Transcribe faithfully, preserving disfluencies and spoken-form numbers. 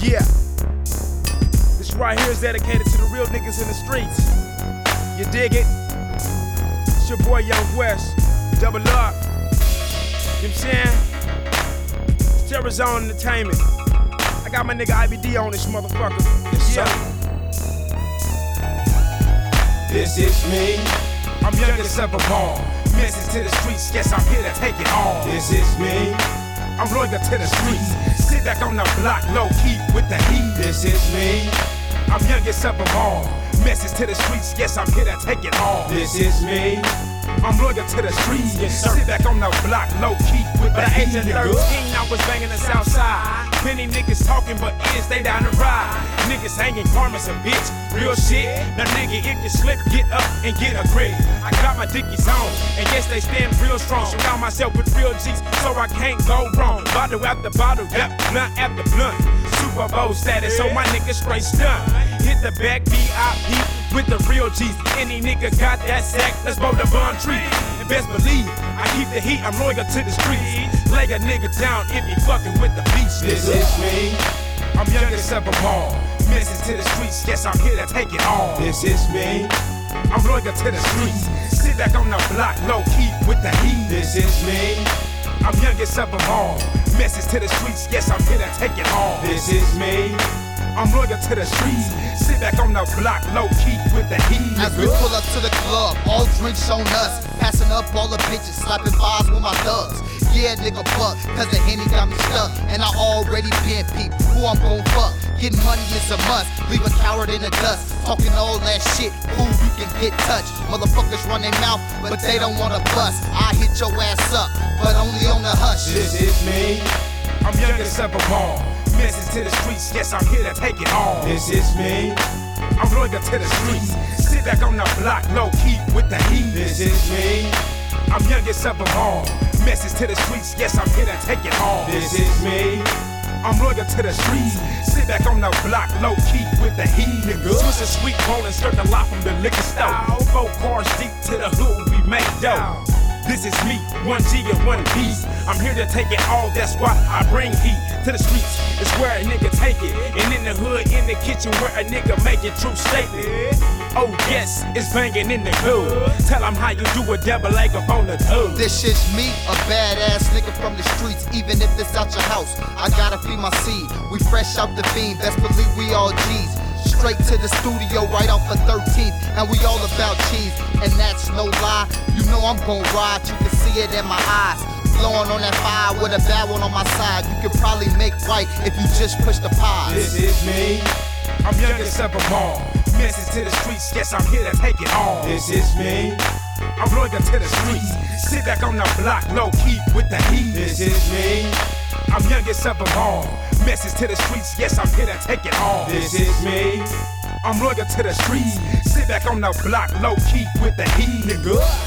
Yeah. This right here is dedicated to the real niggas in the streets. You dig it? It's your boy Young West. Double up. You know what I'm saying? It's Terror Zone Entertainment. I got my nigga I B D on this motherfucker. Yes, yeah. sir. This is me. I'm youngest ever born. Message to the streets, yes, I'm here to take it on. This is me. I'm loyal to the streets. Sit back on the block, low key with the heat. This is me. I'm youngest ever born. Message to the streets, yes, I'm here to take it on. This is me. I'm loyal to the streets. Yes, sir. Sit back on the block, low key with the At the heat. age of thirteen, I was banging the south side. Plenty niggas talking, but is they down the ride. Niggas hanging karma's a bitch, real shit. Now nigga, if you slip, get up and get a grip. I got my dickies on, and yes, they stand real strong. Surround myself with real G's, so I can't go wrong. Bottle after bottle, yep, blunt after blunt. Super Bowl status, so my niggas straight stunned. Hit the back V I P with the real G's. Any nigga got that sack, let's blow the bun tree. And best believe, I keep the heat, I'm loyal to the streets. Lay a nigga down if he fucking with the beach. This is me. I'm youngest ever born. Message to the streets, yes, I'm here to take it on. This is me. I'm loyal to the streets. Sit back on the block, low key with the heat. This is me. I'm youngest ever born. Message to the streets, yes, I'm here to take it on. This is me. I'm loyal to the streets. Sit back on the block, low key with the heat. As we pull up to the club, all drinks on us. Passing up all the bitches, slapping bars with my thugs. Yeah, nigga, fuck, cause the Henny got me stuck. And I already been peep who I'm gon' fuck. Getting money is a must, leave a coward in the dust. Talking all that shit, who you can get touched. Motherfuckers run their mouth, but they don't wanna bust. I hit your ass up, but only on the hush. This is me. I'm youngest ever born. Message to the streets, yes, I'm here to take it on. This is me. I'm loyal to the streets. Sit back on the block, low key with the heat. This is me. I'm youngest ever born. Message to the streets, yes, I'm here to take it on. This is me. I'm loyal to the streets. Sit back on the block, low key with the heat. Switch a sweet roll and skirt the lot from the liquor store. Four cars deep to the hood, we make dough. This is me, one G and one piece. I'm here to take it all, that's why I bring heat to the streets. It's where a nigga take it, and in the hood, in the kitchen, where a nigga make it true statement. Oh yes, it's banging in the hood. Tell them how you do a double leg up on the tube. This shit's me, a badass nigga from the streets. Even if it's out your house, I gotta feed my seed. We fresh out the fiend, best believe we all G's. Straight to the studio right off of thirteenth, and we all about cheese, and that's no lie. You know I'm gon' ride, you can see it in my eyes. Blowing on that fire with a bad one on my side. You could probably make right if you just push the pause. This is me. I'm youngest ever born. Message to the streets, yes, I'm here to take it on. This is me. I'm loyal to the streets. Sit back on the block, low key with the heat. This is me. I'm youngest ever born. Message to the streets, yes, I'm here to take it on. This is me. I'm loyal to the streets. Sit back on the block, low key with the heat. Nigga.